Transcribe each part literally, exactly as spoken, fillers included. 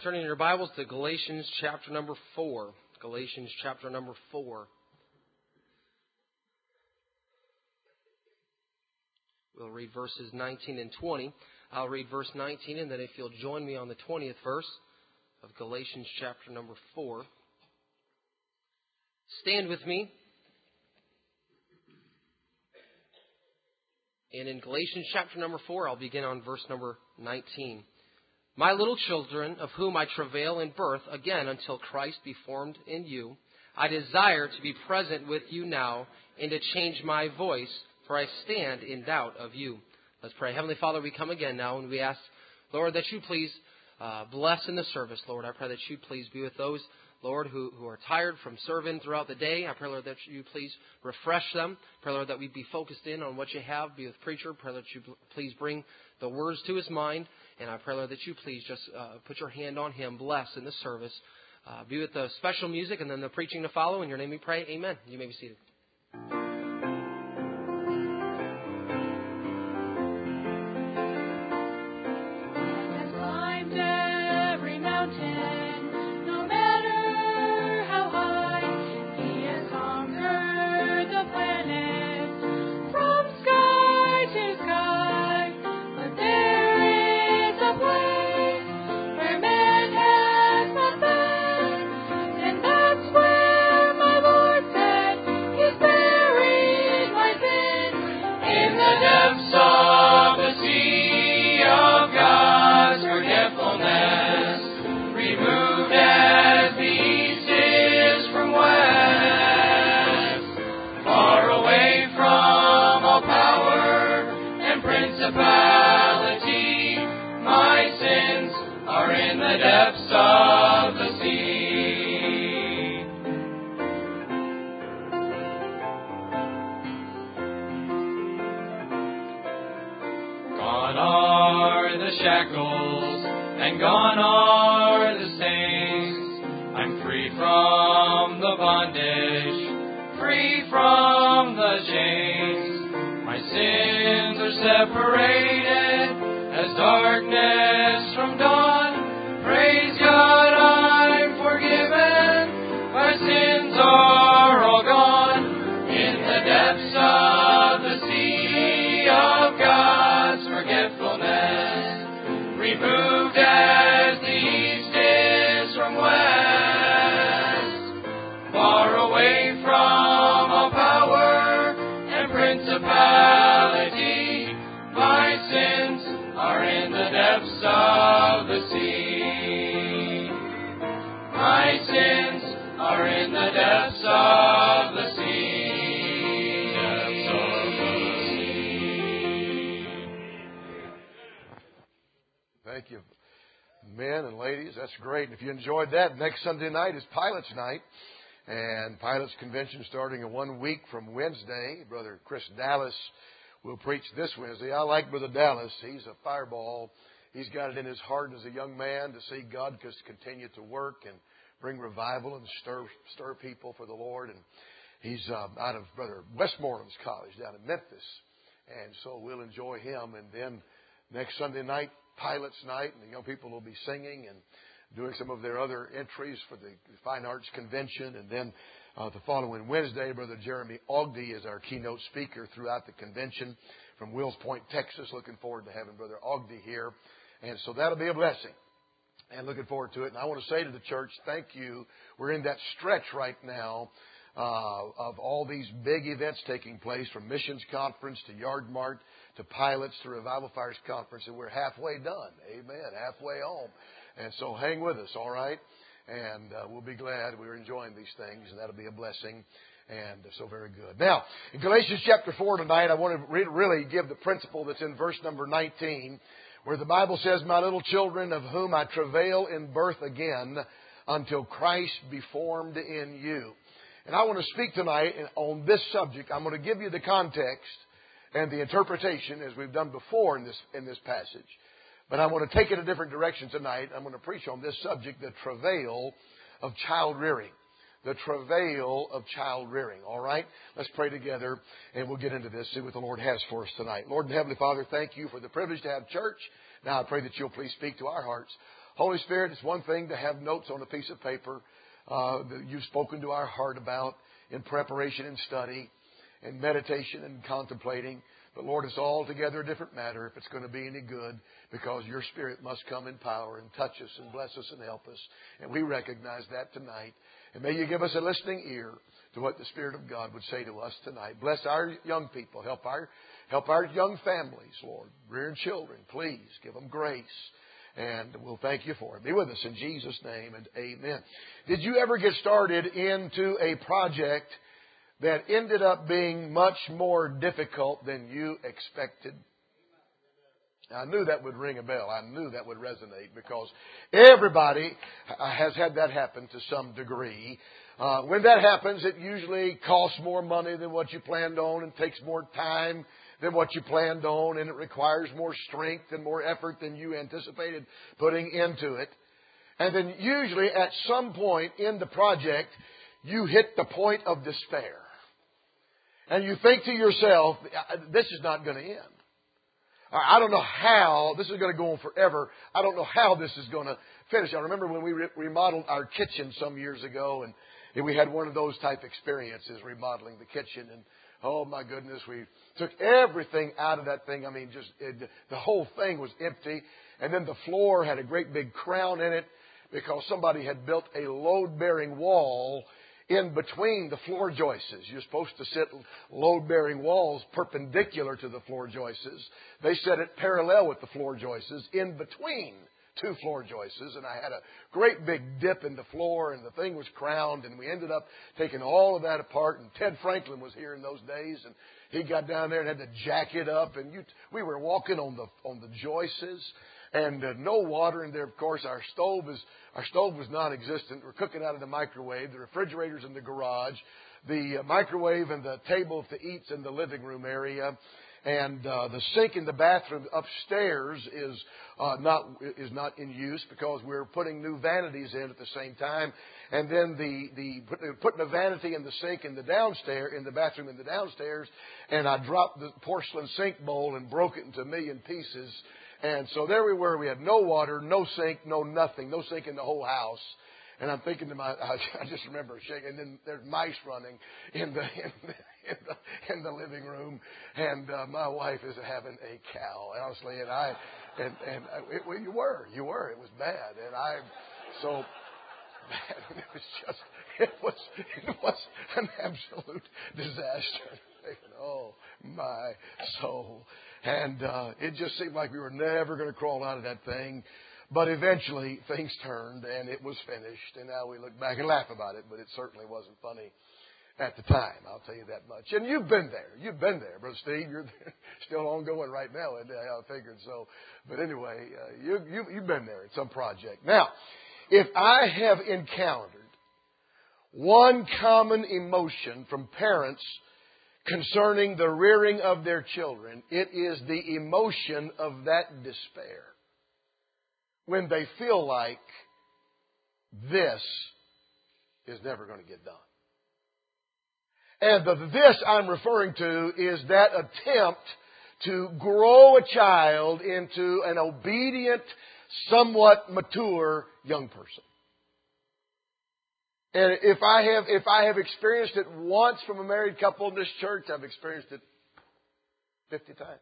turning your Bibles to Galatians chapter number four. Galatians chapter number four. We'll read verses nineteen and twenty. I'll read verse nineteen, and then if you'll join me on the twentieth verse of Galatians chapter number four. Stand with me. And in Galatians chapter number four, I'll begin on verse number nineteen. My little children, of whom I travail in birth, again until Christ be formed in you, I desire to be present with you now and to change my voice, for I stand in doubt of you. Let's pray. Heavenly Father, we come again now and we ask, Lord, that you please uh, bless in the service. Lord, I pray that you please be with those, Lord, who, who are tired from serving throughout the day. I pray, Lord, that you please refresh them. Pray, Lord, that we be focused in on what you have. Be with preacher. Pray that you please bring the words to his mind. And I pray, Lord, that you please just uh, put your hand on him. Bless in the service. Uh, be with the special music and then the preaching to follow. In your name we pray. Amen. You may be seated. Thank you, men and ladies. That's great. If you enjoyed that, next Sunday night is Pilates Night. And Pilates Convention starting in one week from Wednesday. Brother Chris Dallas will preach this Wednesday. I like Brother Dallas. He's a fireball. He's got it in his heart as a young man to see God just continue to work and bring revival and stir stir people for the Lord. And he's uh, out of Brother Westmoreland's College down in Memphis. And so we'll enjoy him. And then next Sunday night, Pilates Night, and the young people will be singing and doing some of their other entries for the Fine Arts Convention. And then uh, the following Wednesday, Brother Jeremy Ogden is our keynote speaker throughout the convention from Wills Point, Texas. Looking forward to having Brother Ogden here. And so that'll be a blessing. And looking forward to it. And I want to say to the church, thank you. We're in that stretch right now uh, of all these big events taking place, from Missions Conference to Yard Mart to Pilots to Revival Fires Conference, and we're halfway done. Amen. Halfway home. And so hang with us, all right? And uh, we'll be glad we're enjoying these things, and that'll be a blessing. And uh, so very good. Now, in Galatians chapter four tonight, I want to re- really give the principle that's in verse number nineteen, where the Bible says, My little children, of whom I travail in birth again, until Christ be formed in you. And I want to speak tonight on this subject. I'm going to give you the context and the interpretation, as we've done before in this in this passage. But I want to take it a different direction tonight. I'm going to preach on this subject, the travail of child rearing. The travail of child rearing. All right? Let's pray together, and we'll get into this, see what the Lord has for us tonight. Lord and Heavenly Father, thank you for the privilege to have church. Now I pray that you'll please speak to our hearts. Holy Spirit, it's one thing to have notes on a piece of paper uh, that you've spoken to our heart about in preparation and study and meditation and contemplating. But Lord, it's altogether a different matter if it's going to be any good, because your Spirit must come in power and touch us and bless us and help us. And we recognize that tonight. And may you give us a listening ear to what the Spirit of God would say to us tonight. Bless our young people. Help our, help our young families, Lord. Rearing children, please give them grace. And we'll thank you for it. Be with us in Jesus' name, and amen. Did you ever get started into a project that ended up being much more difficult than you expected? I knew that would ring a bell. I knew that would resonate, because everybody has had that happen to some degree. Uh, when that happens, it usually costs more money than what you planned on and takes more time than what you planned on, and it requires more strength and more effort than you anticipated putting into it. And then usually at some point in the project, you hit the point of despair. And you think to yourself, this is not going to end. I don't know how, this is going to go on forever. I don't know how this is going to finish. I remember when we re- remodeled our kitchen some years ago, and, and we had one of those type experiences remodeling the kitchen. And oh my goodness, we took everything out of that thing. I mean, just it, the whole thing was empty. And then the floor had a great big crown in it, because somebody had built a load-bearing wall in between the floor joists. You're supposed to set load-bearing walls perpendicular to the floor joists. They set it parallel with the floor joists in between two floor joists. And I had a great big dip in the floor, and the thing was crowned, and we ended up taking all of that apart. And Ted Franklin was here in those days, and he got down there and had to jack it up. And you, we were walking on the on the joists. And uh, no water in there. Of course, our stove is our stove was non-existent. We're cooking out of the microwave. The refrigerator's in the garage. The uh, microwave and the table to eat's in the living room area. And uh, the sink in the bathroom upstairs is uh, not is not in use, because we're putting new vanities in at the same time. And then the the putting a vanity in the sink in the downstairs in the bathroom in the downstairs. And I dropped the porcelain sink bowl and broke it into a million pieces. And so there we were. We had no water, no sink, no nothing, no sink in the whole house. And I'm thinking to my, I just remember shaking. And then there's mice running in the in the, in the, in the living room, and uh, my wife is having a cow, honestly. And I, and and it, well, you were, you were. It was bad, and I, so. It was just, it was, it was an absolute disaster. Oh, my soul. And uh, it just seemed like we were never going to crawl out of that thing. But eventually, things turned, and it was finished. And now we look back and laugh about it, but it certainly wasn't funny at the time. I'll tell you that much. And you've been there. You've been there, Brother Steve. You're there, still ongoing right now. And I figured so. But anyway, uh, you, you, you've been there at some project. Now, if I have encountered one common emotion from parents concerning the rearing of their children, it is the emotion of that despair. When they feel like this is never going to get done. And the this I'm referring to is that attempt to grow a child into an obedient, somewhat mature young person. And if I have if I have experienced it once from a married couple in this church, I've experienced it fifty times.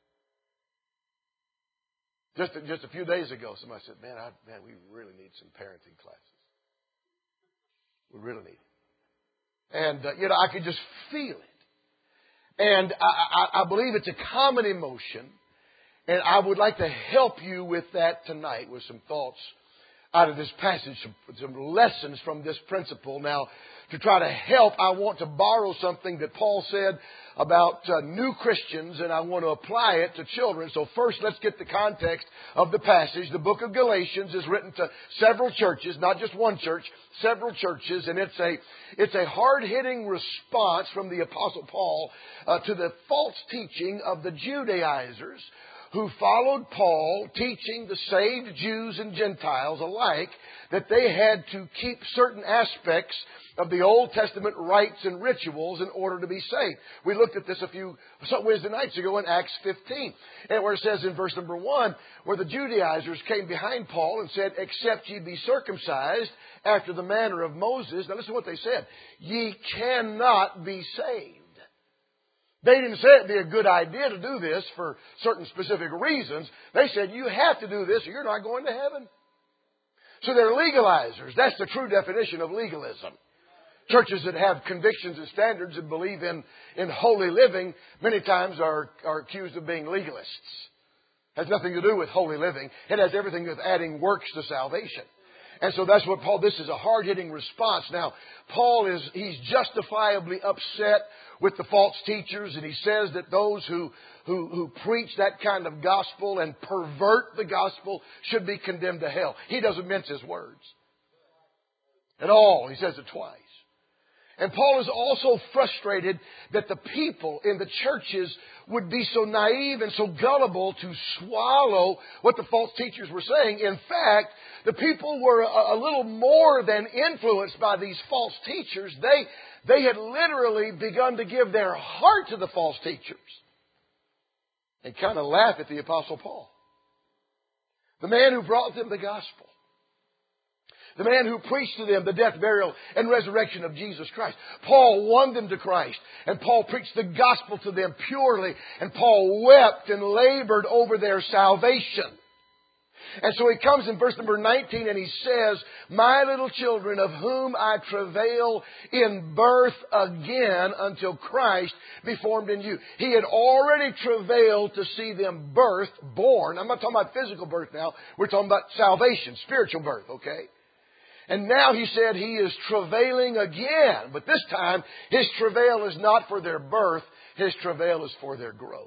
Just just a few days ago, somebody said, "Man, I, man, we really need some parenting classes. We really need it." And uh, you know, I could just feel it. And I, I, I believe it's a common emotion. And I would like to help you with that tonight with some thoughts out of this passage, some, some lessons from this principle. Now, to try to help, I want to borrow something that Paul said about uh, new Christians, and I want to apply it to children. So first, let's get the context of the passage. The book of Galatians is written to several churches, not just one church, several churches, and it's a it's a hard-hitting response from the Apostle Paul uh, to the false teaching of the Judaizers, who followed Paul, teaching the saved Jews and Gentiles alike that they had to keep certain aspects of the Old Testament rites and rituals in order to be saved. We looked at this a few some Wednesday nights ago in Acts fifteen, and where it says in verse number one, where the Judaizers came behind Paul and said, "Except ye be circumcised after the manner of Moses." Now listen to what they said. "Ye cannot be saved." They didn't say it'd be a good idea to do this for certain specific reasons. They said, you have to do this or you're not going to heaven. So they're legalizers. That's the true definition of legalism. Churches that have convictions and standards and believe in, in holy living many times are, are accused of being legalists. It has nothing to do with holy living. It has everything with adding works to salvation. And so that's what Paul, this is a hard-hitting response. Now, Paul is, he's justifiably upset with the false teachers, and he says that those who, who, who preach that kind of gospel and pervert the gospel should be condemned to hell. He doesn't mince his words at all. He says it twice. And Paul is also frustrated that the people in the churches would be so naive and so gullible to swallow what the false teachers were saying. In fact, the people were a, a little more than influenced by these false teachers. They, they had literally begun to give their heart to the false teachers and kind of laugh at the Apostle Paul, the man who brought them the gospel. The man who preached to them the death, burial, and resurrection of Jesus Christ. Paul won them to Christ. And Paul preached the gospel to them purely. And Paul wept and labored over their salvation. And so he comes in verse number nineteen and he says, "My little children, of whom I travail in birth again until Christ be formed in you." He had already travailed to see them birthed, born. I'm not talking about physical birth now. We're talking about salvation, spiritual birth, okay? And now he said he is travailing again. But this time, his travail is not for their birth. His travail is for their growth.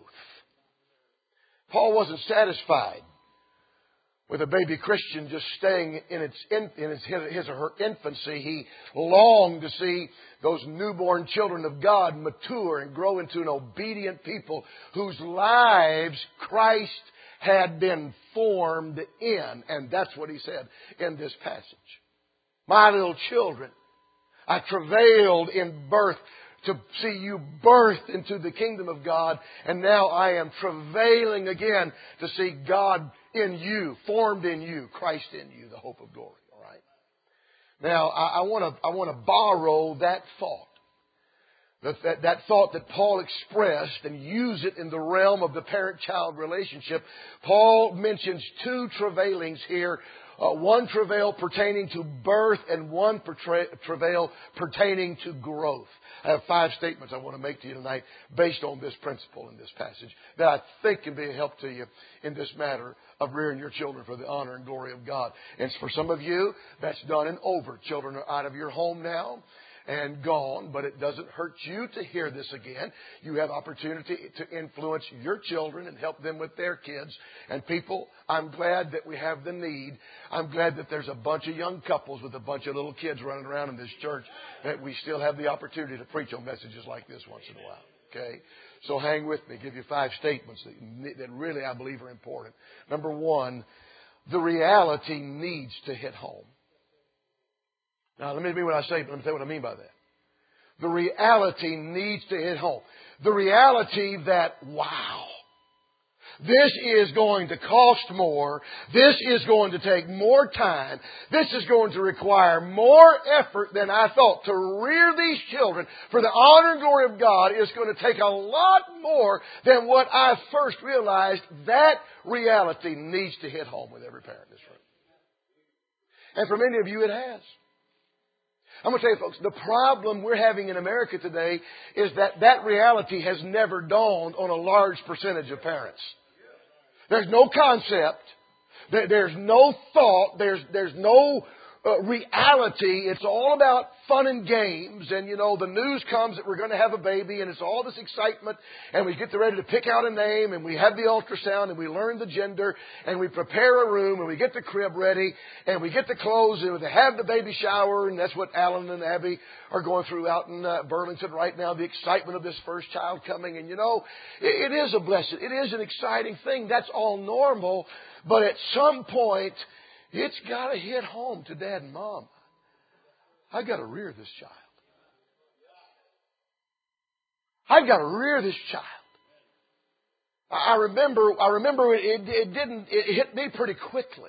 Paul wasn't satisfied with a baby Christian just staying in its in, in his, his or her infancy. He longed to see those newborn children of God mature and grow into an obedient people whose lives Christ had been formed in. And that's what he said in this passage. "My little children, I travailed in birth to see you birthed into the kingdom of God. And now I am travailing again to see God in you, formed in you, Christ in you, the hope of glory." All right. Now, I want to I want to borrow that thought. That, that, that thought that Paul expressed and use it in the realm of the parent-child relationship. Paul mentions two travailings here. Uh, one travail pertaining to birth and one portray- travail pertaining to growth. I have five statements I want to make to you tonight based on this principle in this passage that I think can be a help to you in this matter of rearing your children for the honor and glory of God. And for some of you, that's done and over. Children are out of your home now and gone, but it doesn't hurt you to hear this again. You have opportunity to influence your children and help them with their kids. And people, I'm glad that we have the need. I'm glad that there's a bunch of young couples with a bunch of little kids running around in this church, that we still have the opportunity to preach on messages like this once in a while. Okay? So hang with me. Give you five statements that, that really I believe are important. Number one, the reality needs to hit home. Now, let me mean what I say, but let me tell you what I mean by that. The reality needs to hit home. The reality that, wow, this is going to cost more. This is going to take more time. This is going to require more effort than I thought. To rear these children for the honor and glory of God is going to take a lot more than what I first realized. That reality needs to hit home with every parent in this room. And for many of you, it has. I'm going to tell you, folks, the problem we're having in America today is that that reality has never dawned on a large percentage of parents. There's no concept. There's no thought. There's, there's no uh, reality. It's all about fun and games. And, you know, the news comes that we're going to have a baby, and it's all this excitement. And we get ready to pick out a name, and we have the ultrasound, and we learn the gender, and we prepare a room, and we get the crib ready, and we get the clothes, and we have the baby shower. And that's what Alan and Abby are going through out in uh, Burlington right now, the excitement of this first child coming. And, you know, it, it is a blessing. It is an exciting thing. That's all normal. But at some point, it's got to hit home to Dad and Mom. I've got to rear this child. I've got to rear this child. I remember, I remember it, it didn't, it hit me pretty quickly.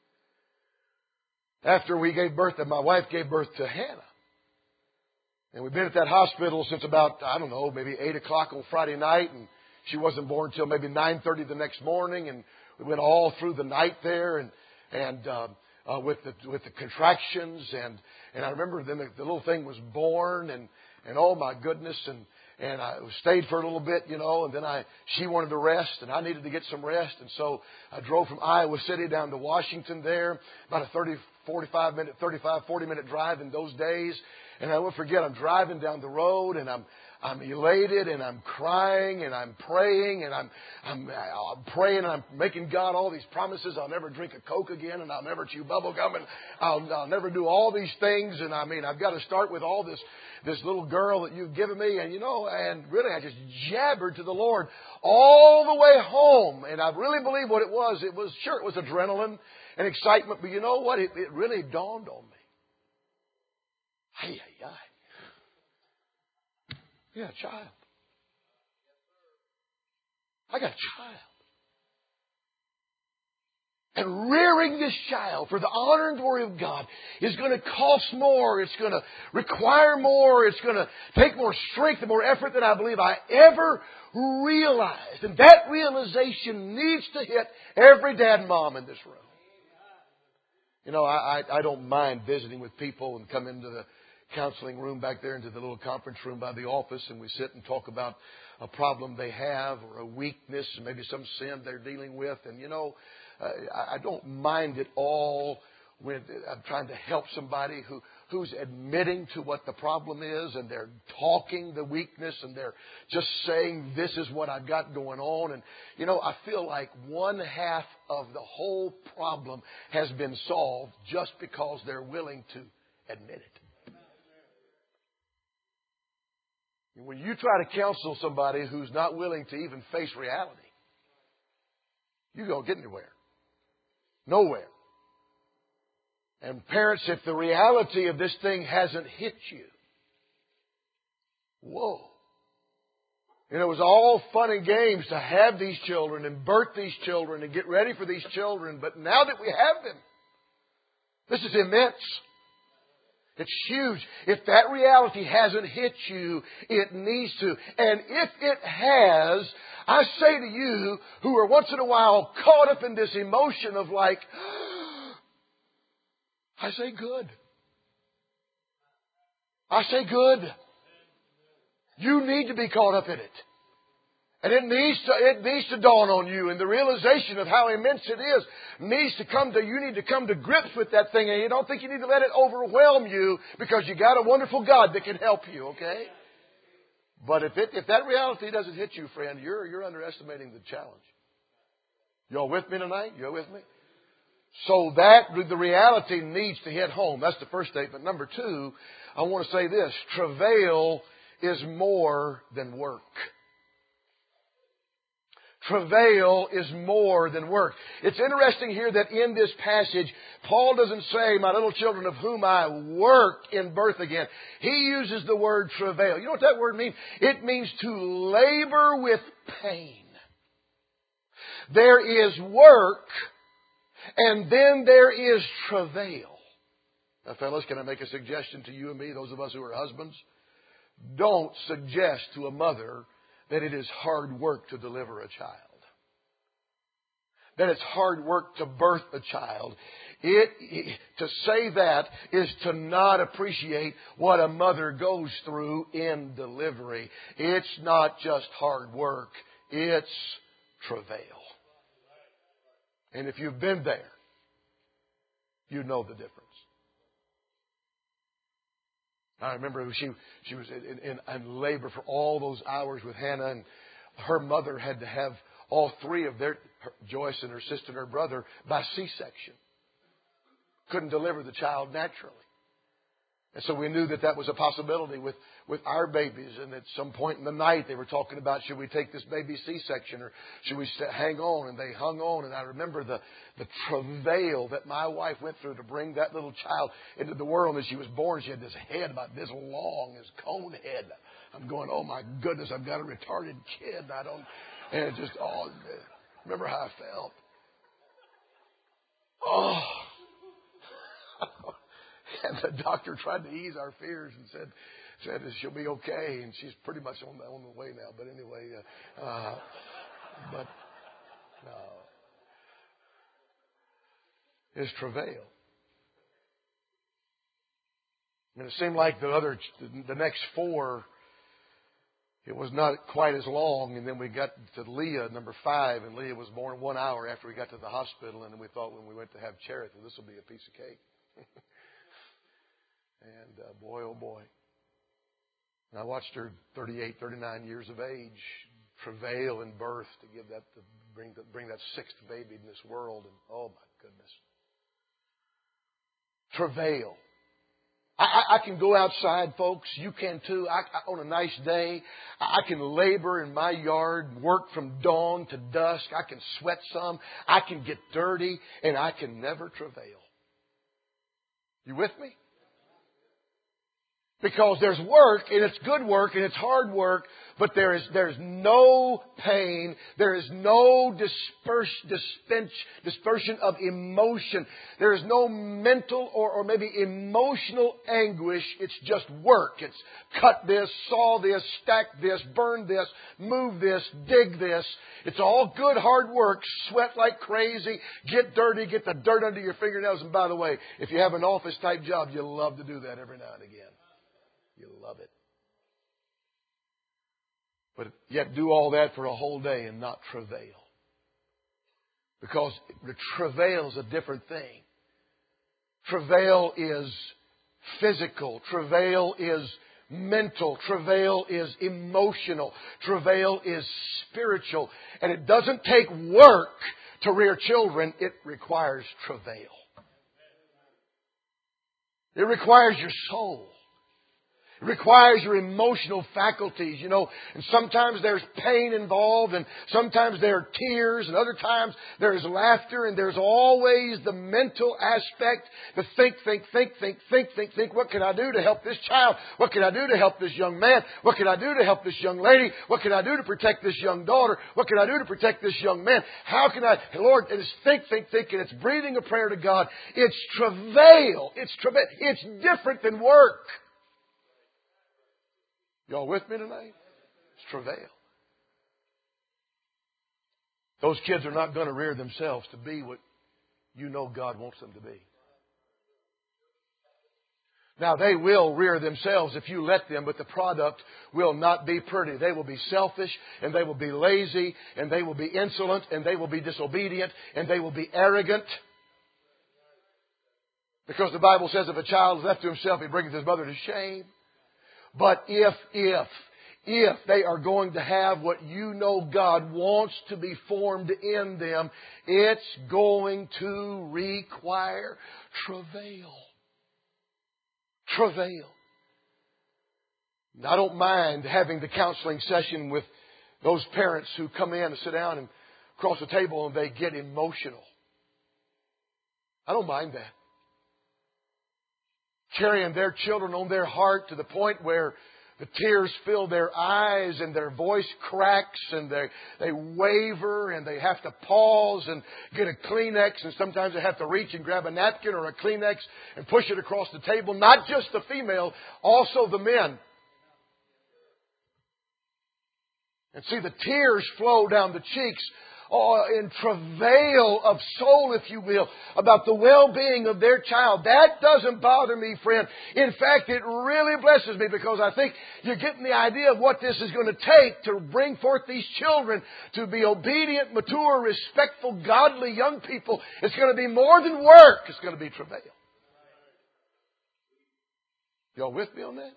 After we gave birth, and my wife gave birth to Hannah. And we've been at that hospital since about, I don't know, maybe eight o'clock on Friday night. And she wasn't born until maybe nine thirty the next morning. And we went all through the night there. And And uh, uh, with the with the contractions, and and I remember then the, the little thing was born, and and oh my goodness, and and I stayed for a little bit, you know, and then I she wanted to rest, and I needed to get some rest, and so I drove from Iowa City down to Washington there, about a thirty, forty-five minute, thirty-five, forty minute drive in those days, and I won't forget, I'm driving down the road, and I'm I'm elated, and I'm crying, and I'm praying, and I'm, I'm, I'm praying, and I'm making God all these promises. I'll never drink a Coke again, and I'll never chew bubble gum, and I'll, I'll never do all these things. And I mean, I've got to start with all this, this little girl that you've given me, and you know, and really, I just jabbered to the Lord all the way home. And I really believe what it was. It was sure it was adrenaline and excitement, but you know what? It, it really dawned on me. Hey, hey, hey. Yeah, a child. I got a child. And rearing this child for the honor and glory of God is going to cost more. It's going to require more. It's going to take more strength and more effort than I believe I ever realized. And that realization needs to hit every dad and mom in this room. You know, I, I, I don't mind visiting with people and come into the counseling room back there, into the little conference room by the office, and we sit and talk about a problem they have or a weakness, maybe some sin they're dealing with. And, you know, uh, I don't mind it all when I'm trying to help somebody who, who's admitting to what the problem is, and they're talking the weakness, and they're just saying, this is what I've got going on. And, you know, I feel like one half of the whole problem has been solved just because they're willing to admit it. When you try to counsel somebody who's not willing to even face reality, you don't get anywhere. Nowhere. And parents, if the reality of this thing hasn't hit you, whoa. And it was all fun and games to have these children and birth these children and get ready for these children. But now that we have them, this is immense. It's huge. If that reality hasn't hit you, it needs to. And if it has, I say to you who are once in a while caught up in this emotion of like, I say good. I say good. You need to be caught up in it. And it needs to, it needs to dawn on you, and the realization of how immense it is needs to come to, you need to come to grips with that thing, and you don't think you need to let it overwhelm you because you got a wonderful God that can help you, okay? But if it, if that reality doesn't hit you, friend, you're, you're underestimating the challenge. Y'all with me tonight? You with me? So that, the reality needs to hit home. That's the first statement. Number two, I want to say this. Travail is more than work. Travail is more than work. It's interesting here that in this passage, Paul doesn't say, my little children of whom I work in birth again. He uses the word travail. You know what that word means? It means to labor with pain. There is work, and then there is travail. Now, fellas, can I make a suggestion to you and me, those of us who are husbands? Don't suggest to a mother that it is hard work to deliver a child. That it's hard work to birth a child. It, it, to say that is to not appreciate what a mother goes through in delivery. It's not just hard work. It's travail. And if you've been there, you know the difference. I remember she she was in, in, in labor for all those hours with Hannah, and her mother had to have all three of their, her, Joyce and her sister and her brother, by C-section. Couldn't deliver the child naturally. And so we knew that that was a possibility with, with our babies. And at some point in the night, they were talking about, should we take this baby C-section or should we hang on? And they hung on. And I remember the, the travail that my wife went through to bring that little child into the world. As she was born, she had this head about this long, this cone head. I'm going, oh my goodness, I've got a retarded kid. I don't, and it just, oh, remember how I felt. Oh. And the doctor tried to ease our fears and said, said that she'll be okay, and she's pretty much on the, on the way now. But anyway, uh, uh, but no, it's travail. And it seemed like the other, the next four, it was not quite as long. And then we got to Leah, number five, and Leah was born one hour after we got to the hospital. And we thought when we went to have Charity, this will be a piece of cake. And uh, boy, oh boy. And I watched her thirty-eight, thirty-nine years of age travail in birth to give that, to bring, the, bring that sixth baby in this world. And oh my goodness. Travail. I, I, I can go outside, folks. You can too. I, I, on a nice day, I can labor in my yard, work from dawn to dusk. I can sweat some. I can get dirty, and I can never travail. You with me? Because there's work, and it's good work, and it's hard work, but there is there's no pain. There is no disperse, dispense, dispersion of emotion. There is no mental or, or maybe emotional anguish. It's just work. It's cut this, saw this, stack this, burn this, move this, dig this. It's all good, hard work. Sweat like crazy. Get dirty. Get the dirt under your fingernails. And by the way, if you have an office-type job, you'll love to do that every now and again. You love it. But yet do all that for a whole day and not travail. Because travail is a different thing. Travail is physical. Travail is mental. Travail is emotional. Travail is spiritual. And it doesn't take work to rear children. It requires travail. It requires your soul. It requires your emotional faculties, you know, and sometimes there's pain involved, and sometimes there are tears, and other times there's laughter, and there's always the mental aspect, the think, think, think, think, think, think, think, what can I do to help this child? What can I do to help this young man? What can I do to help this young lady? What can I do to protect this young daughter? What can I do to protect this young man? How can I, Lord, it is think, think, think, and it's breathing a prayer to God. It's travail. It's travail. It's different than work. Y'all with me tonight? It's travail. Those kids are not going to rear themselves to be what you know God wants them to be. Now, they will rear themselves if you let them, but the product will not be pretty. They will be selfish, and they will be lazy, and they will be insolent, and they will be disobedient, and they will be arrogant. Because the Bible says if a child is left to himself, he bringeth his mother to shame. But if, if, if they are going to have what you know God wants to be formed in them, it's going to require travail. Travail. I don't mind having the counseling session with those parents who come in and sit down and across the table and they get emotional. I don't mind that. Carrying their children on their heart to the point where the tears fill their eyes and their voice cracks and they, they waver and they have to pause and get a Kleenex, and sometimes they have to reach and grab a napkin or a Kleenex and push it across the table. Not just the female, also the men. And see the tears flow down the cheeks. Or in travail of soul, if you will, about the well-being of their child. That doesn't bother me, friend. In fact, it really blesses me because I think you're getting the idea of what this is going to take to bring forth these children to be obedient, mature, respectful, godly young people. It's going to be more than work. It's going to be travail. Y'all with me on that?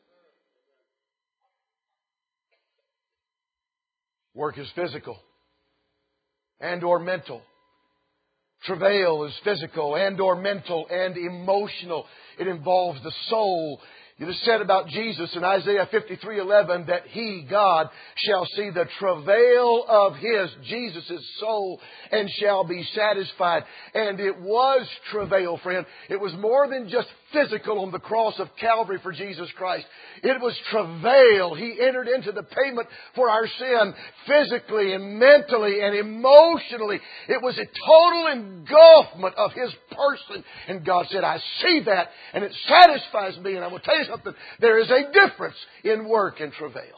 Work is physical and or mental. Travail is physical and or mental and emotional. It involves the soul. It is said about Jesus in Isaiah fifty-three eleven that He, God, shall see the travail of His, Jesus' soul, and shall be satisfied. And it was travail, friend. It was more than just physical on the cross of Calvary for Jesus Christ. It was travail. He entered into the payment for our sin physically and mentally and emotionally. It was a total engulfment of His person. And God said, I see that and it satisfies me. And I will tell you something. There is a difference in work and travail.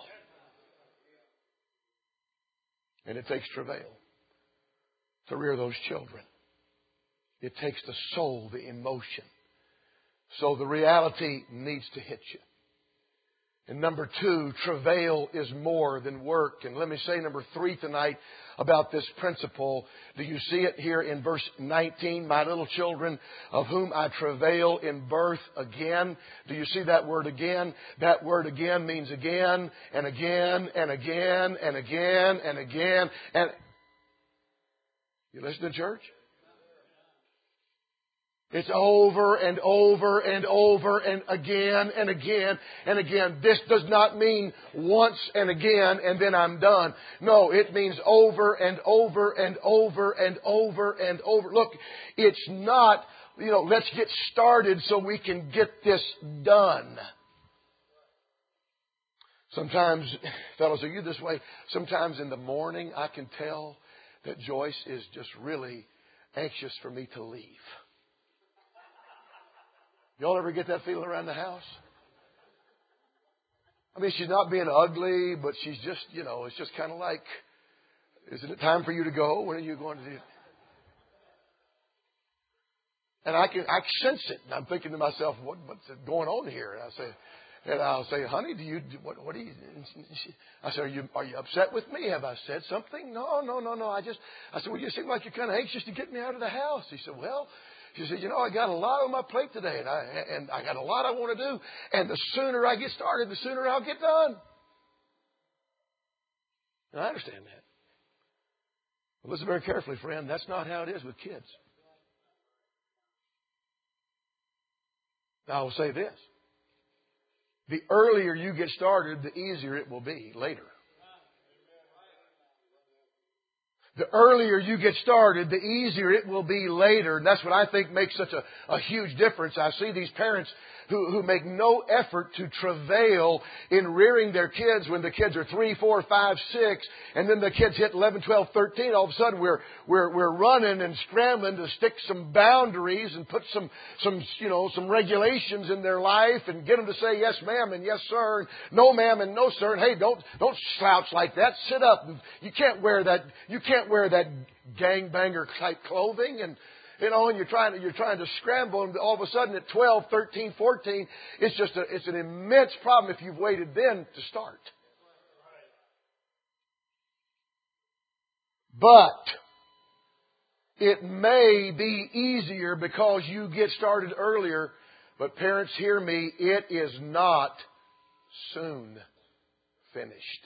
And it takes travail to rear those children. It takes the soul, the emotion. So the reality needs to hit you. And number two, travail is more than work. And let me say number three tonight about this principle. Do you see it here in verse nineteen? My little children, of whom I travail in birth again. Do you see that word again? That word again means again and again and again and again and again. And you listen to church? It's over and over and over and again and again and again. This does not mean once and again and then I'm done. No, it means over and over and over and over and over. Look, it's not, you know, let's get started so we can get this done. Sometimes, fellows, are you this way? Sometimes in the morning I can tell that Joyce is just really anxious for me to leave. Y'all ever get that feeling around the house? I mean, she's not being ugly, but she's just, you know, it's just kind of like, isn't it time for you to go? When are you going to do? And I can, I sense it. And I'm thinking to myself, what, what's going on here? And I say, and I'll say, honey, do you, what, what do you, she, I said, are you, are you upset with me? Have I said something? No, no, no, no. I just, I said, well, you seem like you're kind of anxious to get me out of the house. He said, well, she said, you know, I got a lot on my plate today, and I, and I got a lot I want to do. And the sooner I get started, the sooner I'll get done. And I understand that. But listen very carefully, friend. That's not how it is with kids. I will say this. The earlier you get started, the easier it will be later. The earlier you get started, the easier it will be later. And that's what I think makes such a, a huge difference. I see these parents who, who make no effort to travail in rearing their kids when the kids are three, four, five, six, and then the kids hit eleven, twelve, thirteen. All of a sudden we're, we're, we're running and scrambling to stick some boundaries and put some, some, you know, some regulations in their life and get them to say yes, ma'am, and yes, sir, and no, ma'am, and no, sir. And hey, don't, don't slouch like that. Sit up. You can't wear that, you can't wear that gangbanger type clothing. And, you know, and you're trying to, you're trying to scramble, and all of a sudden at twelve, thirteen, fourteen, it's just a, it's an immense problem if you've waited then to start. But it may be easier because you get started earlier. But parents, hear me, it is not soon finished.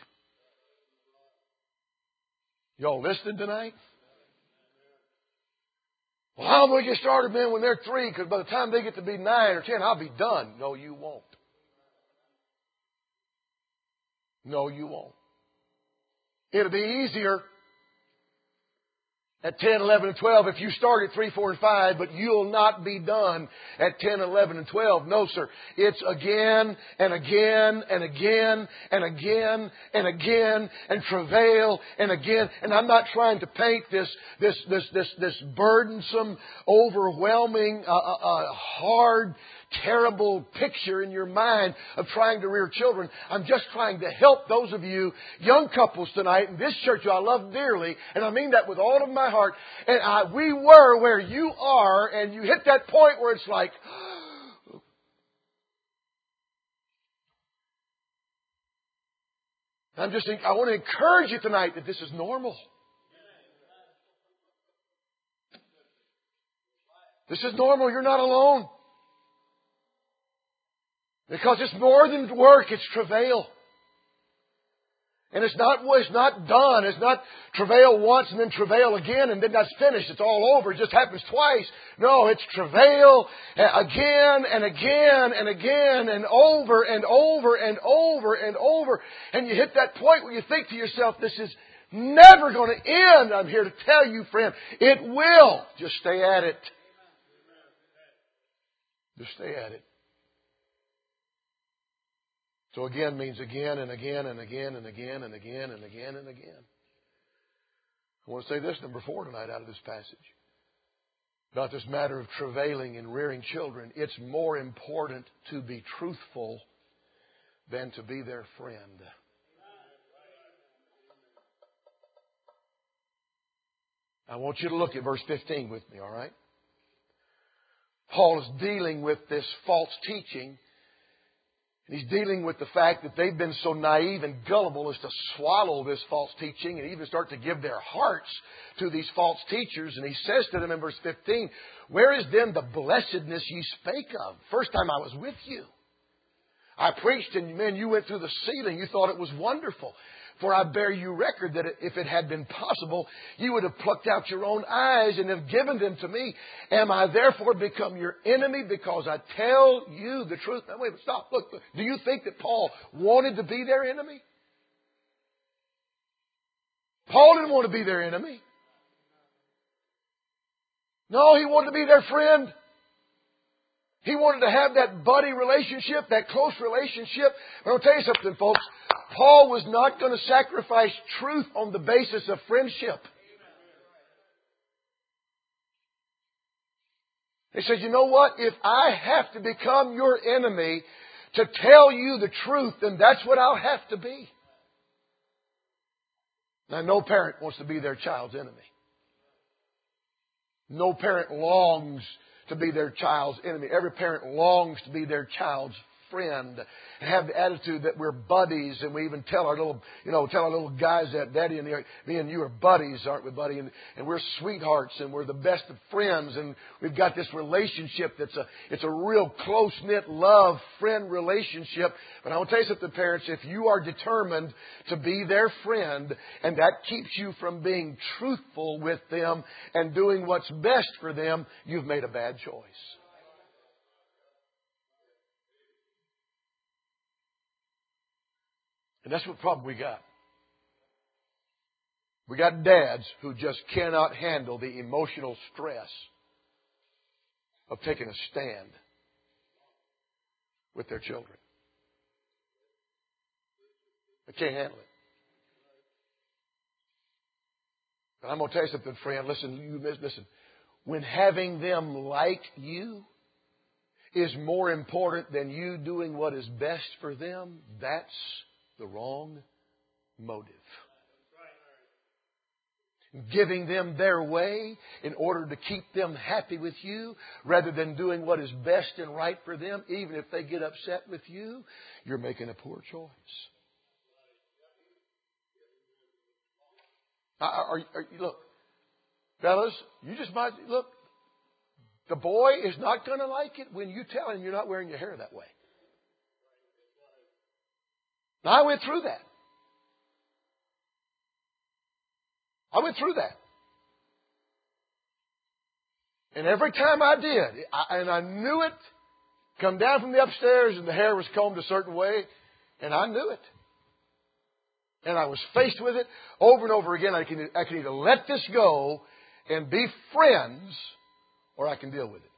Y'all listening tonight? Well, how will we get started, man, when they're three? Because by the time they get to be nine or ten, I'll be done. No, you won't. No, you won't. It'll be easier at ten, eleven, and twelve if you start at three, four, and five, but you'll not be done at ten, eleven, and twelve. No, sir. It's again and again and again and again and again and travail and again. And I'm not trying to paint this this this this this burdensome, overwhelming, uh, uh, uh, hard, terrible picture in your mind of trying to rear children. I'm just trying to help those of you young couples tonight in this church who I love dearly, and I mean that with all of my heart. And I, we were where you are, and you hit that point where it's like, I'm just, I want to encourage you tonight that this is normal. This is normal. You're not alone. Because it's more than work, it's travail. And it's not, it's not done. It's not travail once and then travail again and then that's finished. It's all over. It just happens twice. No, it's travail again and again and again and over and over and over and over. And you hit that point where you think to yourself, this is never going to end. I'm here to tell you, friend, it will. Just stay at it. Just stay at it. So again means again and again and again and again and again and again and again. I want to say this, number four tonight out of this passage. About this matter of travailing and rearing children. It's more important to be truthful than to be their friend. I want you to look at verse fifteen with me, all right? Paul is dealing with this false teaching. And he's dealing with the fact that they've been so naive and gullible as to swallow this false teaching and even start to give their hearts to these false teachers. And he says to them in verse fifteen, where is then the blessedness ye spake of? First time I was with you. I preached and man, you went through the ceiling. You thought it was wonderful. For I bear you record that if it had been possible, you would have plucked out your own eyes and have given them to me. Am I therefore become your enemy because I tell you the truth? Now wait, stop. Look, look. Do you think that Paul wanted to be their enemy? Paul didn't want to be their enemy. No, he wanted to be their friend. He wanted to have that buddy relationship, that close relationship. But I'll tell you something, folks. Paul was not going to sacrifice truth on the basis of friendship. He said, you know what? If I have to become your enemy to tell you the truth, then that's what I'll have to be. Now, no parent wants to be their child's enemy. No parent longs to be their child's enemy. Every parent longs to be their child's friend and have the attitude that we're buddies, and we even tell our little, you know, tell our little guys that Daddy and me and you are buddies, aren't we, buddy? And, and we're sweethearts, and we're the best of friends, and we've got this relationship that's a, it's a real close knit love friend relationship. But I want to tell you something, parents, if you are determined to be their friend, and that keeps you from being truthful with them and doing what's best for them, you've made a bad choice. And that's what problem we got. We got dads who just cannot handle the emotional stress of taking a stand with their children. They can't handle it. And I'm going to tell you something, friend. Listen, you listen. When having them like you is more important than you doing what is best for them, that's the wrong motive. Giving them their way in order to keep them happy with you rather than doing what is best and right for them, even if they get upset with you, you're making a poor choice. Are, are, are, look, fellas, you just might, look, the boy is not going to like it when you tell him you're not wearing your hair that way. Now, I went through that. I went through that. And every time I did, I, and I knew it, come down from the upstairs and the hair was combed a certain way, and I knew it. And I was faced with it over and over again. I can, I can either let this go and be friends, or I can deal with it.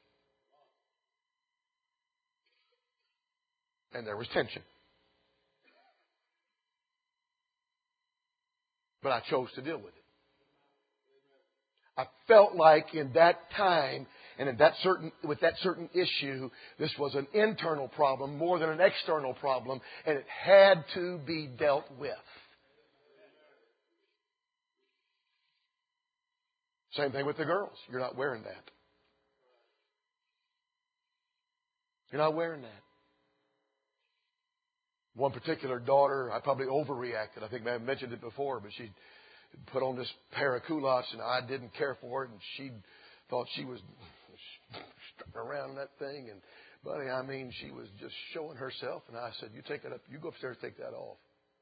And there was tension. But I chose to deal with it. I felt like in that time and in that certain, with that certain issue, this was an internal problem more than an external problem, and it had to be dealt with. Same thing with the girls. You're not wearing that. You're not wearing that. One particular daughter, I probably overreacted. I think I mentioned it before, but she put on this pair of culottes, and I didn't care for it, and she thought she was strutting around in that thing. And Buddy, I mean, she was just showing herself. And I said, you take it up. You go upstairs and take that off.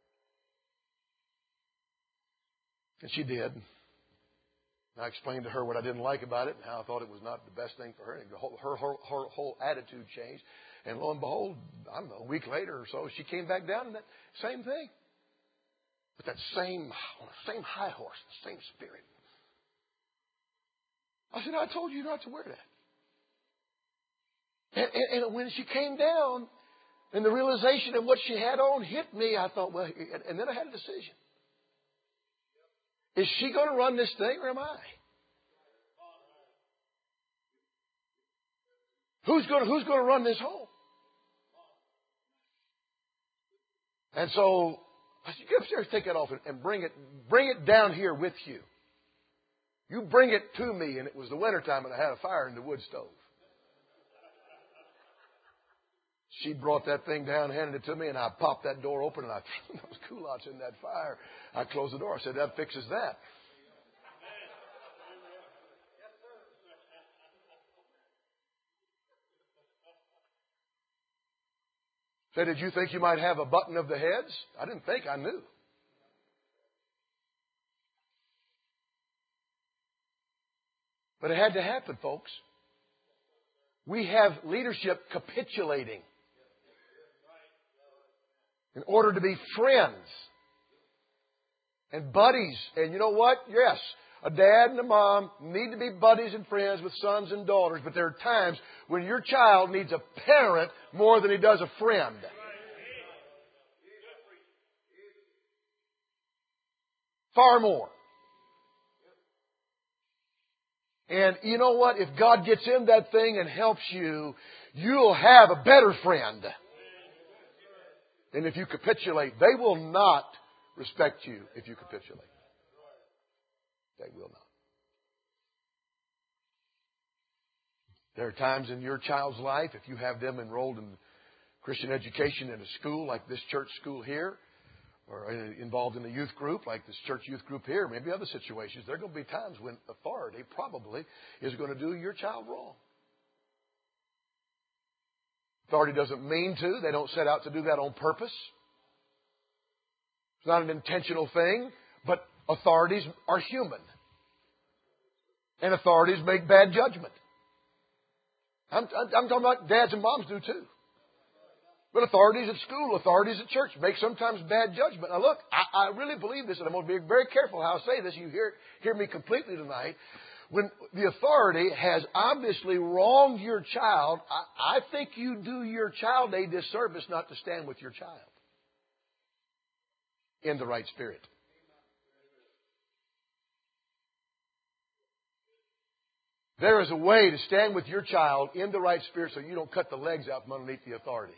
And she did. I explained to her what I didn't like about it and how I thought it was not the best thing for her. And her, her, her whole attitude changed. And lo and behold, I don't know, a week later or so, she came back down and that same thing. With that same, same high horse, the same spirit. I said, I told you not to wear that. And, and, and when she came down and the realization of what she had on hit me, I thought, well, and, and then I had a decision. Is she going to run this thing or am I? Who's going to, who's going to run this home? And so I said, get upstairs, take that off and, and bring it, bring it down here with you. You bring it to me. And it was the wintertime and I had a fire in the wood stove. She brought that thing down, handed it to me, and I popped that door open, and I threw those culottes in that fire. I closed the door. I said, that fixes that. Said, did you think you might have a button of the heads? I didn't think. I knew. But it had to happen, folks. We have leadership capitulating in order to be friends and buddies. And you know what? Yes, a dad and a mom need to be buddies and friends with sons and daughters. But there are times when your child needs a parent more than he does a friend. Far more. And you know what? If God gets in that thing and helps you, you'll have a better friend. And if you capitulate, they will not respect you if you capitulate. They will not. There are times in your child's life, if you have them enrolled in Christian education in a school like this church school here, or involved in a youth group like this church youth group here, maybe other situations, there are going to be times when authority probably is going to do your child wrong. Authority doesn't mean to. They don't set out to do that on purpose. It's not an intentional thing, but authorities are human. And authorities make bad judgment. I'm, I'm talking about dads and moms do too. But authorities at school, authorities at church make sometimes bad judgment. Now look, I, I really believe this, and I'm going to be very careful how I say this. You hear, hear me completely tonight. When the authority has obviously wronged your child, I, I think you do your child a disservice not to stand with your child in the right spirit. There is a way to stand with your child in the right spirit so you don't cut the legs out from underneath the authority.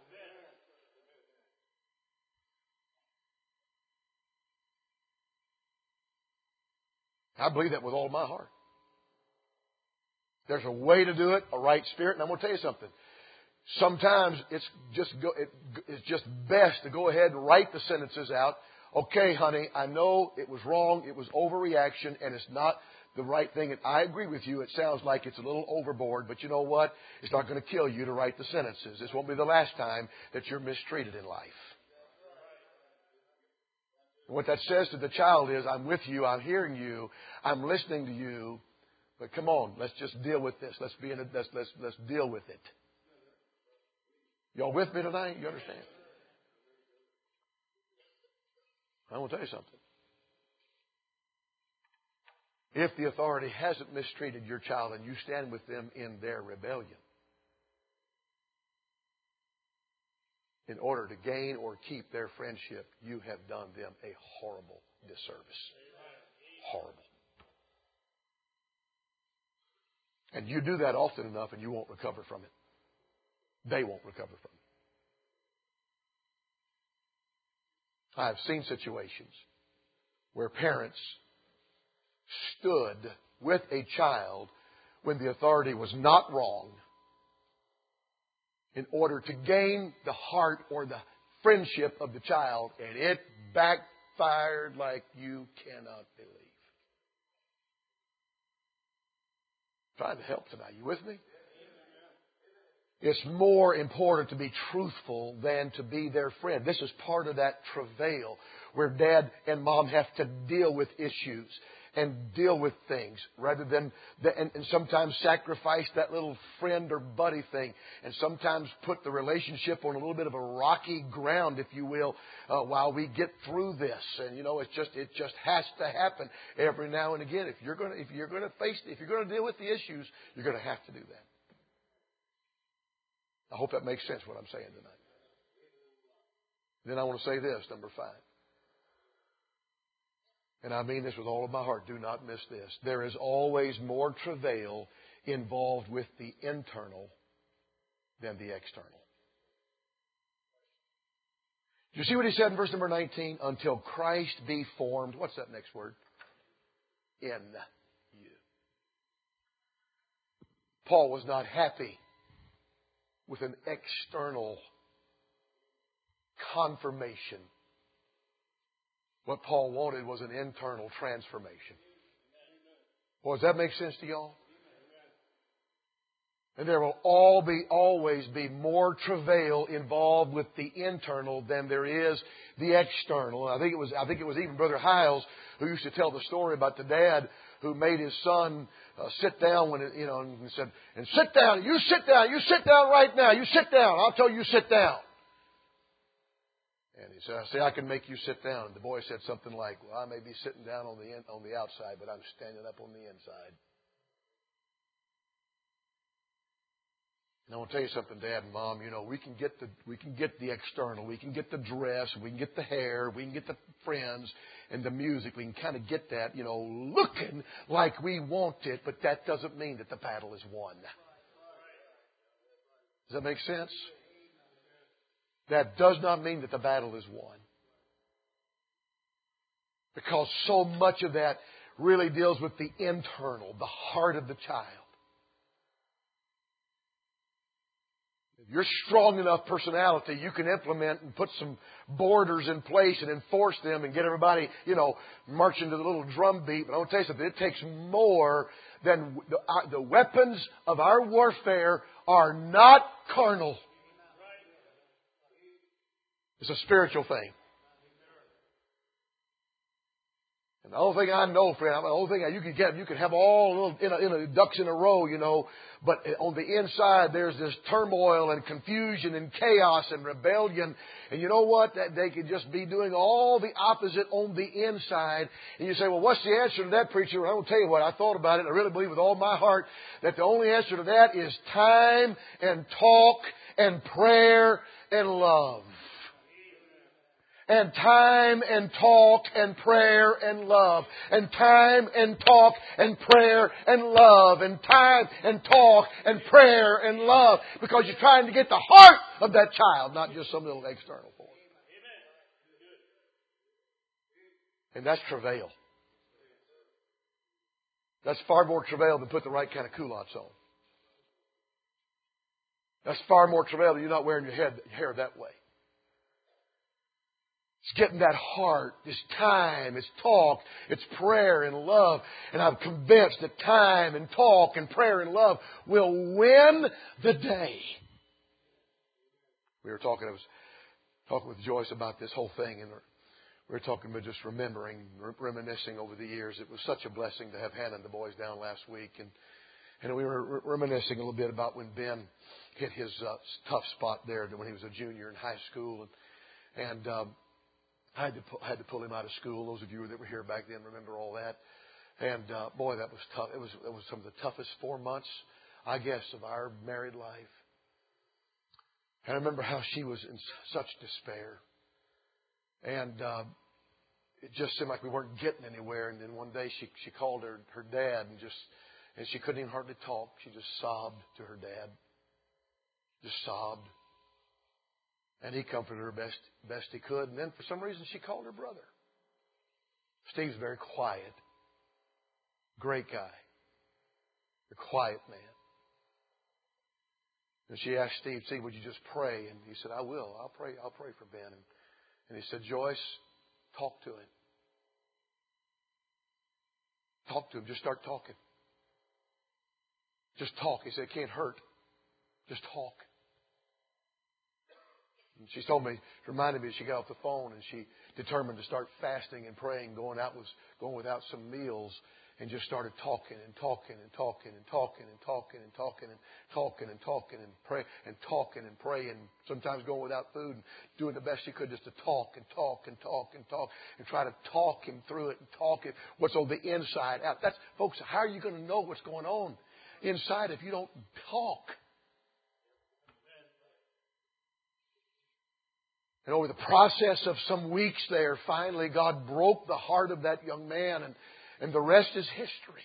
I believe that with all my heart. There's a way to do it, a right spirit. And I'm going to tell you something. Sometimes it's just go, it, it's just best to go ahead and write the sentences out. Okay, honey, I know it was wrong. It was overreaction, and it's not the right thing. And I agree with you. It sounds like it's a little overboard. But you know what? It's not going to kill you to write the sentences. This won't be the last time that you're mistreated in life. And what that says to the child is, I'm with you. I'm hearing you. I'm listening to you. But come on, let's just deal with this. Let's be in a, let's, let's, let's deal with it. Y'all with me tonight? You understand? I want to tell you something. If the authority hasn't mistreated your child and you stand with them in their rebellion, in order to gain or keep their friendship, you have done them a horrible disservice. Horrible. And you do that often enough and you won't recover from it. They won't recover from it. I have seen situations where parents stood with a child when the authority was not wrong in order to gain the heart or the friendship of the child, and it backfired like you cannot believe. Trying to help tonight. You with me? It's more important to be truthful than to be their friend. This is part of that travail where Dad and Mom have to deal with issues and deal with things rather than, the, and, and sometimes sacrifice that little friend or buddy thing, and sometimes put the relationship on a little bit of a rocky ground, if you will, uh, while we get through this. And you know, it's just it just has to happen every now and again. If you're going to if you're going to face if you're going to deal with the issues, you're going to have to do that. I hope that makes sense what I'm saying tonight. Then I want to say this, number five. And I mean this with all of my heart. Do not miss this. There is always more travail involved with the internal than the external. Do you see what he said in verse number nineteen? Until Christ be formed. What's that next word? In you. Paul was not happy with an external confirmation. What Paul wanted was an internal transformation. Well, does that make sense to y'all? And there will all be, always be more travail involved with the internal than there is the external. I think it was, I think it was even Brother Hiles who used to tell the story about the dad who made his son uh, sit down when, it, you know, and said, and sit down, you sit down, you sit down right now, you sit down, I'll tell you, you sit down. And he said, I say, I can make you sit down. And the boy said something like, well, I may be sitting down on the in, on the outside, but I'm standing up on the inside. And I want to tell you something, Dad and Mom. You know, we can get the we can get the external, we can get the dress, we can get the hair, we can get the friends and the music. We can kind of get that, you know, looking like we want it, but that doesn't mean that the battle is won. Does that make sense? That does not mean that the battle is won. Because so much of that really deals with the internal, the heart of the child. If you're strong enough personality, you can implement and put some borders in place and enforce them and get everybody, you know, marching to the little drum beat. But I want to tell you something. It takes more than the, uh, the weapons of our warfare are not carnal. It's a spiritual thing. And the only thing I know, friend, the only thing you can get, you can have all in a, in a ducks in a row, you know, but on the inside there's this turmoil and confusion and chaos and rebellion. And you know what? That they could just be doing all the opposite on the inside. And you say, well, what's the answer to that, preacher? Well, I will tell you what. I thought about it. I really believe with all my heart that the only answer to that is time and talk and prayer and love. And time and talk and prayer and love. And time and talk and prayer and love. And time and talk and prayer and love. Because you're trying to get the heart of that child, not just some little external force. And that's travail. That's far more travail than put the right kind of culottes on. That's far more travail than you're not wearing your head, hair that way. It's getting that heart. It's time. It's talk. It's prayer and love. And I'm convinced that time and talk and prayer and love will win the day. We were talking, I was talking with Joyce about this whole thing, and we were talking about just remembering, reminiscing over the years. It was such a blessing to have Hannah and the boys down last week. And, and we were reminiscing a little bit about when Ben hit his uh, tough spot there when he was a junior in high school. And, and um, I had to pu- had to pull him out of school. Those of you that were here back then remember all that. And uh, boy, that was tough. It was it was some of the toughest four months, I guess, of our married life. And I remember how she was in such despair, and uh, it just seemed like we weren't getting anywhere. And then one day she she called her her dad, and just and she couldn't even hardly talk. She just sobbed to her dad, just sobbed. And he comforted her best best he could. And then for some reason she called her brother. Steve's very quiet. Great guy. A quiet man. And she asked Steve, Steve, would you just pray? And he said, I will. I'll pray. I'll pray for Ben. And, and he said, Joyce, talk to him. Talk to him. Just start talking. Just talk. He said, it can't hurt. Just talk. And she told me, it reminded me, she got off the phone and she determined to start fasting and praying, going out was going without some meals, and just started talking and talking and talking and talking and talking and talking and talking and talking and pray and talking and praying. Sometimes going without food and doing the best she could just to talk and talk and talk and talk and try to talk him through it and talk it what's on the inside out. That's, folks, how are you going to know what's going on inside if you don't talk? And over the process of some weeks there, finally God broke the heart of that young man, and, and the rest is history.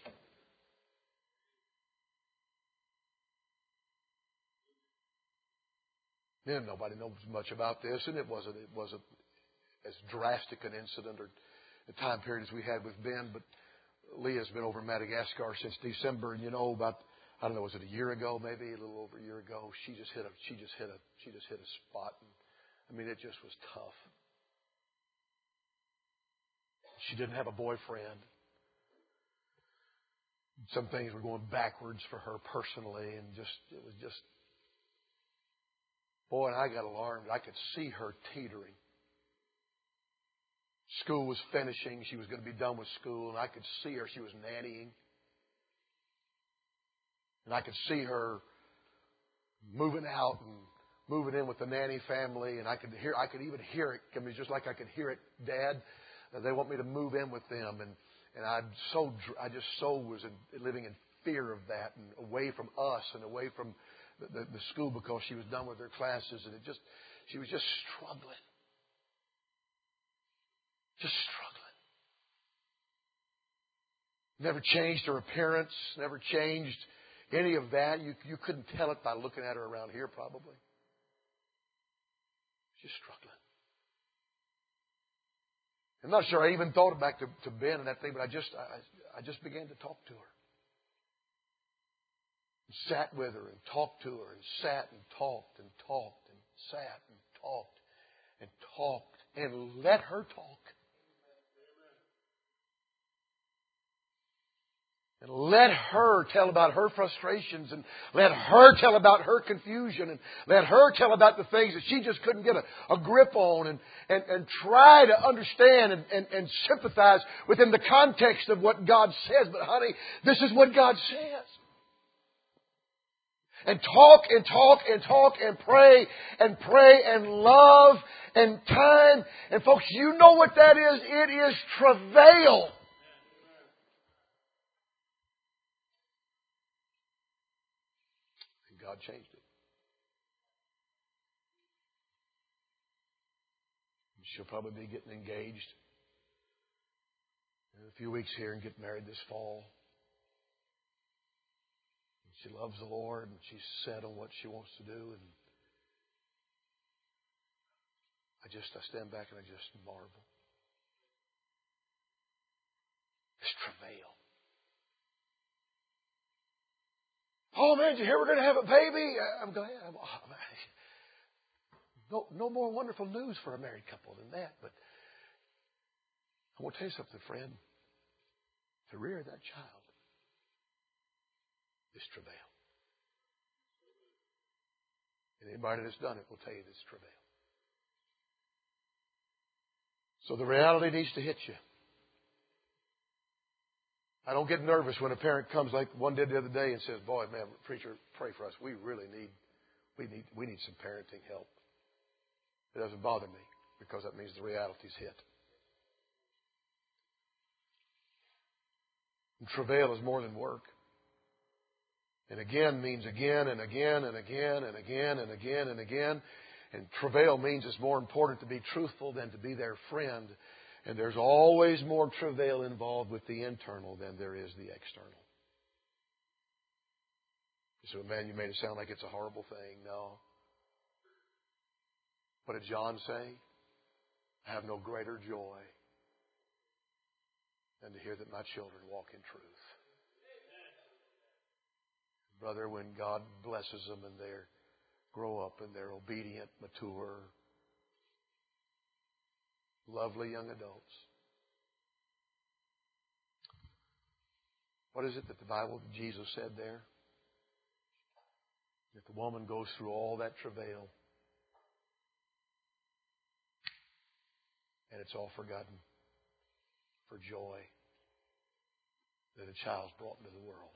Then nobody knows much about this, and it wasn't it wasn't as drastic an incident or a time period as we had with Ben, but Leah's been over in Madagascar since December, and you know, about I don't know, was it a year ago, maybe a little over a year ago, she just hit a she just hit a she just hit a spot, and I mean, it just was tough. She didn't have a boyfriend. Some things were going backwards for her personally, and just it was just, boy, and I got alarmed. I could see her teetering. School was finishing. She was going to be done with school, and I could see her. She was nannying. And I could see her moving out and moving in with the nanny family, and I could hear, I could even hear it. I mean, just like I could hear it, Dad. Uh, they want me to move in with them, and and I so I just so was in, living in fear of that, and away from us, and away from the, the, the school because she was done with her classes, and it just she was just struggling, just struggling. Never changed her appearance, never changed any of that. You you couldn't tell it by looking at her around here, probably. She's struggling. I'm not sure I even thought back to, to Ben and that thing, but I just I, I just began to talk to her. And sat with her and talked to her and sat and talked and talked and sat and talked and talked and let her talk. And let her tell about her frustrations, and let her tell about her confusion, and let her tell about the things that she just couldn't get a, a grip on, and, and, and try to understand and, and, and sympathize within the context of what God says. But honey, this is what God says. And talk and talk and talk and pray and pray and love and time. And folks, you know what that is? It is travail. God changed it. She'll probably be getting engaged in a few weeks here and get married this fall. She loves the Lord, and she's set on what she wants to do. And I just, I stand back and I just marvel. This travail. Oh man, did you hear we're going to have a baby? I'm glad. I'm, oh, no, no more wonderful news for a married couple than that. But I want to tell you something, friend. To rear that child is travail. And anybody that's done it will tell you this travail. So the reality needs to hit you. I don't get nervous when a parent comes like one did the other day and says, boy, man, preacher, pray for us. We really need, we need, we need some parenting help. It doesn't bother me because that means the reality's hit. And travail is more than work. And again means again and again and again and again and again and again. And travail means it's more important to be truthful than to be their friend. And there's always more travail involved with the internal than there is the external. You say, man, you made it sound like it's a horrible thing. No. What did John say? I have no greater joy than to hear that my children walk in truth. Brother, when God blesses them and they grow up and they're obedient, mature, lovely young adults. What is it that the Bible, Jesus said there? That the woman goes through all that travail and it's all forgotten for joy that a child's brought into the world.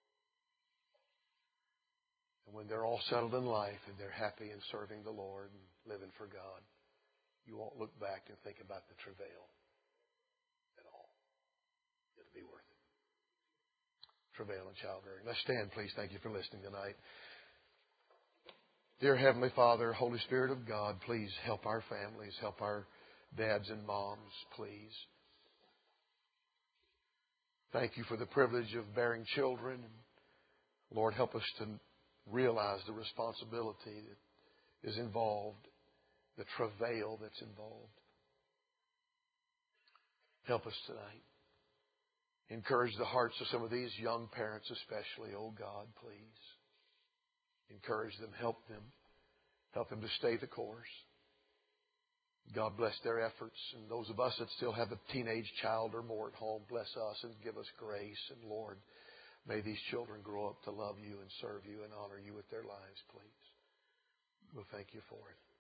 And when they're all settled in life and they're happy and serving the Lord and living for God, you won't look back and think about the travail at all. It'll be worth it. Travail and childbearing. Let's stand, please. Thank you for listening tonight. Dear Heavenly Father, Holy Spirit of God, please help our families, help our dads and moms, please. Thank you for the privilege of bearing children. Lord, help us to realize the responsibility that is involved, the travail that's involved. Help us tonight. Encourage the hearts of some of these young parents especially. Oh God, please. Encourage them, help them. Help them to stay the course. God bless their efforts. And those of us that still have a teenage child or more at home, bless us and give us grace. And Lord, may these children grow up to love you and serve you and honor you with their lives, please. We'll thank you for it.